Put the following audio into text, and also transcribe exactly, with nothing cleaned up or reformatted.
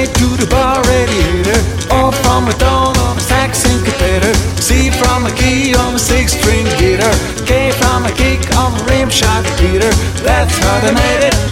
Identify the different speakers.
Speaker 1: A to the bar radiator, O from a tone on a sax syncopator, C from a key on a six-string guitar, K from a kick on a rim shot repeater. That's how they made it.